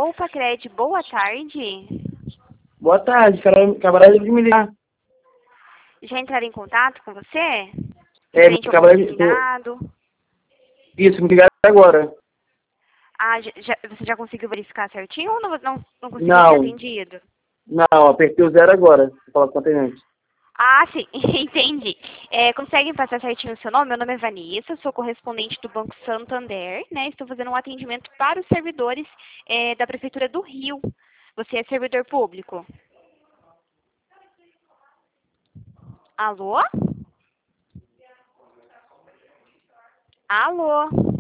Opa, Cred, boa tarde. Boa tarde, camarada de me ligar. Já entraram em contato com você? É, Referente ao banco camarada de... assinado? Isso, me ligaram agora. Ah, você já conseguiu verificar certinho ou não conseguiu ser Não, atendido? não, apertei o zero agora, pra falar com o atendente. Ah, sim, entendi. Conseguem passar certinho o seu nome? Meu nome é Vanessa, sou correspondente do Banco Santander, né? Estou fazendo um atendimento para os servidores da Prefeitura do Rio. Você é servidor público? Alô? Alô?